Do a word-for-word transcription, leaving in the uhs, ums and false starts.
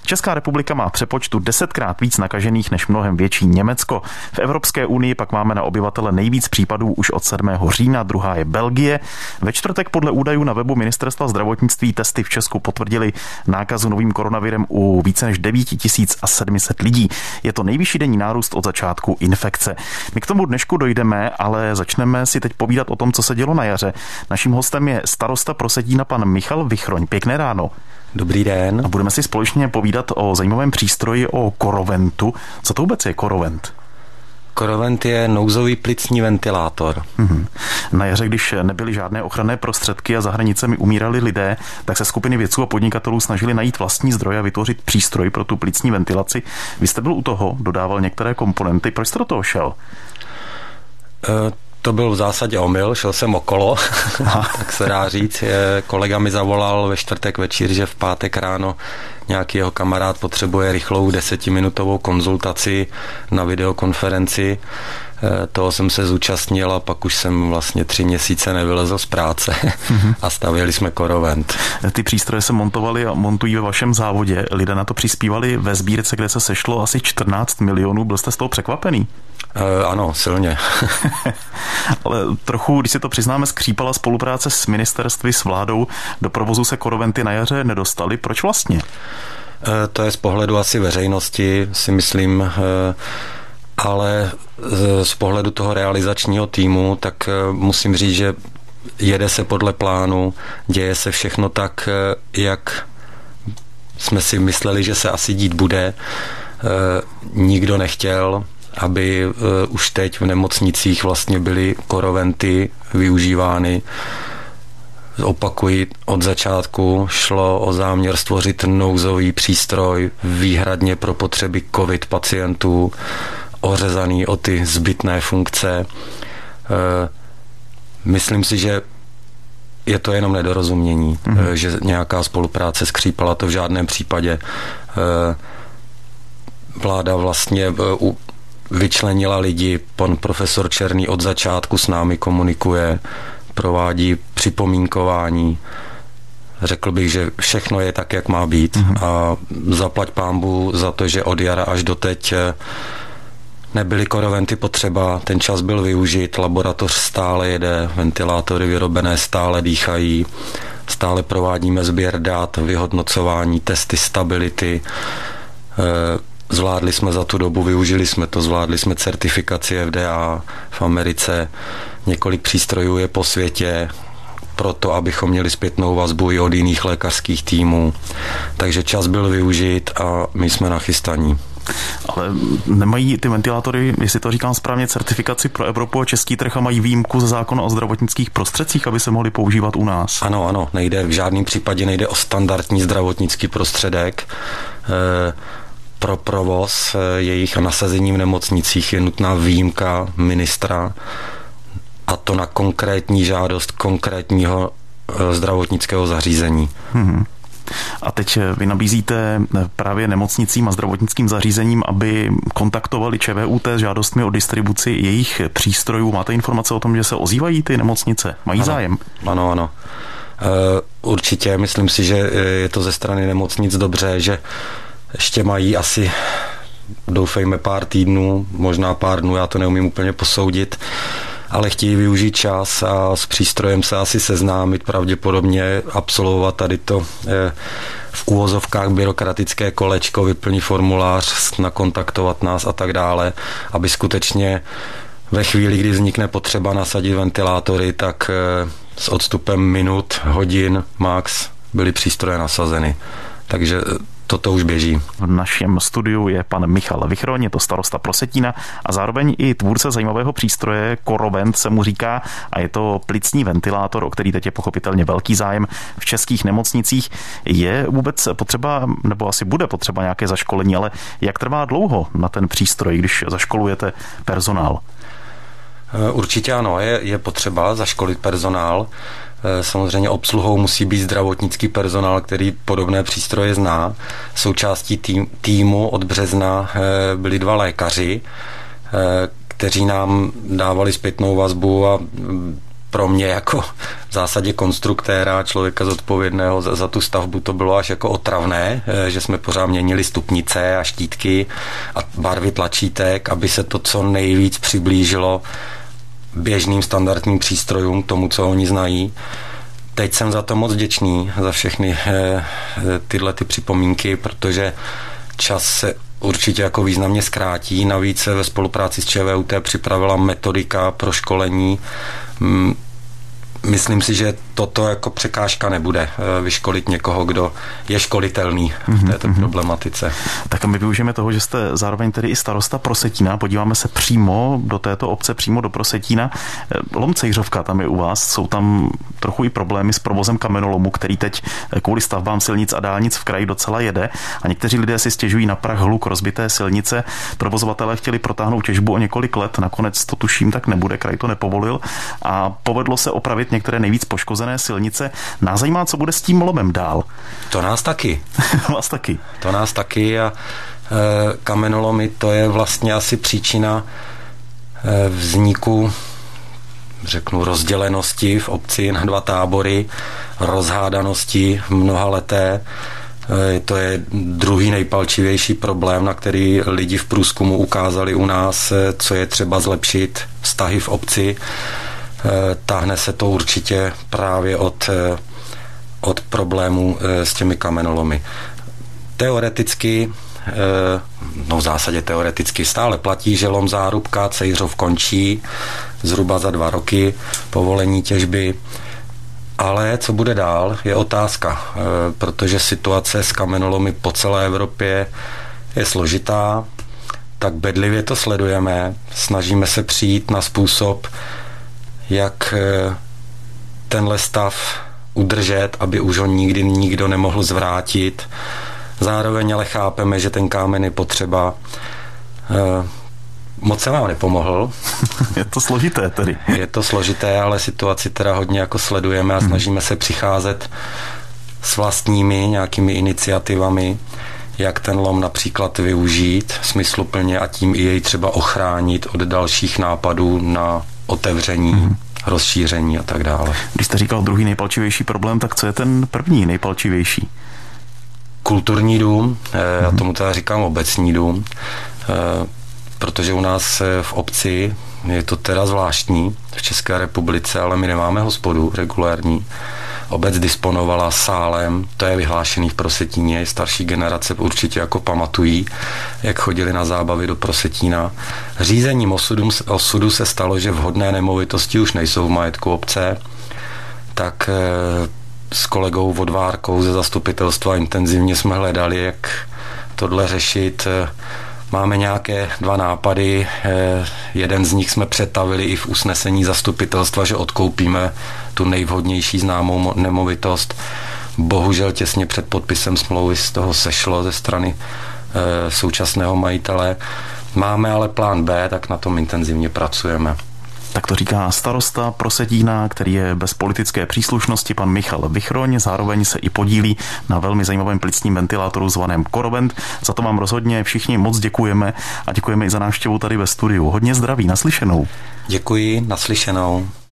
Česká republika má přepočtu desetkrát víc nakažených než mnohem větší Německo. V Evropské unii pak máme na obyvatele nejvíc případů už od sedmého října, druhá je Belgie. Ve čtvrtek podle údajů na webu Ministerstva zdravotnictví testy v Česku potvrdili nákazu novým koronavirem u více než devět tisíc sedm set lidí. Je to nejvyšší denní nárůst od začátku infekce. My k tomu dnešku dojdeme, ale začneme si teď povídat o tom, co se dělo na jaře. Naším hostem je starosta Prosetína pan Michal Vichroň. Pěkné ráno. Dobrý den. A budeme si společně povídat o zajímavém přístroji, o Koroventu. Co to vůbec je Korovent? Korovent je nouzový plicní ventilátor. Mm-hmm. Na jaře, když nebyly žádné ochranné prostředky a za hranicemi umírali lidé, tak se skupiny vědců a podnikatelů snažili najít vlastní zdroje a vytvořit přístroj pro tu plicní ventilaci. Vy jste byl u toho, dodával některé komponenty. Proč jste do toho šel? Uh... To byl v zásadě omyl, šel jsem okolo, tak se dá říct. Kolega mi zavolal ve čtvrtek večer, že v pátek ráno nějaký jeho kamarád potřebuje rychlou desetiminutovou konzultaci na videokonferenci. Toho jsem se zúčastnil a pak už jsem vlastně tři měsíce nevylezl z práce a stavěli jsme Korovent. Ty přístroje se montovaly a montují ve vašem závodě. Lidé na to přispívali ve sbírce, kde se sešlo asi čtrnáct milionů. Byl jste z toho překvapený? E, ano, silně. Ale trochu, když si to přiznáme, skřípala spolupráce s ministerstvy, s vládou. Do provozu se Koroventy na jaře nedostaly. Proč vlastně? E, to je z pohledu asi veřejnosti, si myslím, e, ale z pohledu toho realizačního týmu, tak musím říct, že jede se podle plánu, děje se všechno tak, jak jsme si mysleli, že se asi dít bude. Nikdo nechtěl, aby už teď v nemocnicích vlastně byly Koroventy využívány. Opakuji, od začátku šlo o záměr stvořit nouzový přístroj výhradně pro potřeby covid pacientů, ořezaný o ty zbytné funkce. Myslím si, že je to jenom nedorozumění, mm-hmm. že nějaká spolupráce skřípala, to v žádném případě. Vláda vlastně vyčlenila lidi, pan profesor Černý od začátku s námi komunikuje, provádí připomínkování. Řekl bych, že všechno je tak, jak má být. Mm-hmm. A zaplať pánbu za to, že od jara až doteď nebyly Koroventy potřeba, ten čas byl využit, laboratoř stále jede, ventilátory vyrobené stále dýchají, stále provádíme sběr dat, vyhodnocování, testy stability. Zvládli jsme za tu dobu, využili jsme to, zvládli jsme certifikaci F D A v Americe, několik přístrojů je po světě, proto, abychom měli zpětnou vazbu i od jiných lékařských týmů. Takže čas byl využit a my jsme nachystaní. Ale nemají ty ventilátory, jestli to říkám správně, certifikaci pro Evropu a český trh a mají výjimku ze zákona o zdravotnických prostředcích, aby se mohli používat u nás? Ano, ano, nejde, v žádném případě nejde o standardní zdravotnický prostředek. E, pro provoz e, jejich nasazení v nemocnicích je nutná výjimka ministra, a to na konkrétní žádost konkrétního e, zdravotnického zařízení. Hmm. A teď vy nabízíte právě nemocnicím a zdravotnickým zařízením, aby kontaktovali ČVUT s žádostmi o distribuci jejich přístrojů. Máte informace o tom, že se ozývají ty nemocnice? Mají ano, zájem? Ano, ano. E, určitě, myslím si, že je to ze strany nemocnic dobře, že ještě mají asi, doufejme, pár týdnů, možná pár dnů, já to neumím úplně posoudit, ale chtějí využít čas a s přístrojem se asi seznámit, pravděpodobně absolvovat tady to eh, v úvozovkách byrokratické kolečko, vyplnit formulář, nakontaktovat nás a tak dále, aby skutečně ve chvíli, kdy vznikne potřeba nasadit ventilátory, tak eh, s odstupem minut, hodin, max byly přístroje nasazeny. Takže toto už běží. V našem studiu je pan Michal Vichroň, je to starosta Prosetína a zároveň i tvůrce zajímavého přístroje Korovent se mu říká a je to plicní ventilátor, o který teď je pochopitelně velký zájem v českých nemocnicích. Je vůbec potřeba, nebo asi bude potřeba nějaké zaškolení, ale jak trvá dlouho na ten přístroj, když zaškolujete personál? Určitě ano, je, je potřeba zaškolit personál. Samozřejmě obsluhou musí být zdravotnický personál, který podobné přístroje zná. Součástí tým, týmu od března byli dva lékaři, kteří nám dávali zpětnou vazbu a pro mě jako v zásadě konstruktéra, člověka zodpovědného za, za tu stavbu, to bylo až jako otravné, že jsme pořád měnili stupnice a štítky a barvy tlačítek, aby se to co nejvíc přiblížilo běžným standardním přístrojům, tomu, co oni znají. Teď jsem za to moc vděčný, za všechny eh, tyhle ty připomínky, protože čas se určitě jako významně zkrátí. Navíc ve spolupráci s ČVUT připravila metodika pro školení. Myslím si, že toto jako překážka nebude vyškolit někoho, kdo je školitelný v této mm-hmm. problematice. Tak my využijeme toho, že jste zároveň tedy i starosta Prosetína. Podíváme se přímo do této obce, přímo do Prosetína. Lom Cejřovka tam je u vás. Jsou tam trochu i problémy s provozem kamenolomu, který teď kvůli stavbám silnic a dálnic v kraji docela jede. A někteří lidé si stěžují na prach, hluk, rozbité silnice. Provozovatelé chtěli protáhnout těžbu o několik let. Nakonec to tuším tak nebude, kraj to nepovolil. A povedlo se opravit některé nejvíc poškozené silnice. Nás zajímá, co bude s tím lomem dál. To nás taky. Vás taky. To nás taky a e, kamenolomy, to je vlastně asi příčina e, vzniku, řeknu, rozdělenosti v obci na dva tábory, rozhádanosti mnohaleté. E, to je druhý nejpalčivější problém, na který lidi v průzkumu ukázali u nás, co je třeba zlepšit, vztahy v obci. Táhne se to určitě právě od, od problémů s těmi kamenolomy. Teoreticky, no v zásadě teoreticky stále platí, že lom Zárubka Cejřov končí zhruba za dva roky povolení těžby, ale co bude dál, je otázka, protože situace s kamenolomy po celé Evropě je složitá, tak bedlivě to sledujeme, snažíme se přijít na způsob, jak tenhle stav udržet, aby už ho nikdy nikdo nemohl zvrátit. Zároveň ale chápeme, že ten kámen je potřeba. Moc se vám nepomohl. Je to složité tedy. Je to složité, ale situaci teda hodně jako sledujeme a snažíme se přicházet s vlastními nějakými iniciativami, jak ten lom například využít smysluplně a tím i jej třeba ochránit od dalších nápadů na otevření, mm. rozšíření a tak dále. Když jste říkal druhý nejpalčivější problém, tak co je ten první nejpalčivější? Kulturní dům, já tomu teda říkám obecní dům, protože u nás v obci je to teda zvláštní v České republice, ale my nemáme hospodu regulární. Obec disponovala sálem, to je vyhlášený v Prosetíně, starší generace určitě jako pamatují, jak chodili na zábavy do Prosetína. Řízením osudu, osudu se stalo, že vhodné nemovitosti už nejsou v majetku obce, tak s kolegou Vodvárkou ze zastupitelstva intenzivně jsme hledali, jak tohle řešit. Máme nějaké dva nápady, jeden z nich jsme přetavili i v usnesení zastupitelstva, že odkoupíme tu nejvhodnější známou nemovitost. Bohužel těsně před podpisem smlouvy z toho sešlo ze strany e, současného majitele. Máme ale plán B, tak na tom intenzivně pracujeme. Tak to říká starosta Prosetína, který je bez politické příslušnosti, pan Michal Vichroň, zároveň se i podílí na velmi zajímavém plicním ventilátoru zvaném Corovent. Za to vám rozhodně všichni moc děkujeme a děkujeme i za návštěvu tady ve studiu. Hodně zdraví, naslyšenou. Děkuji, naslyšenou.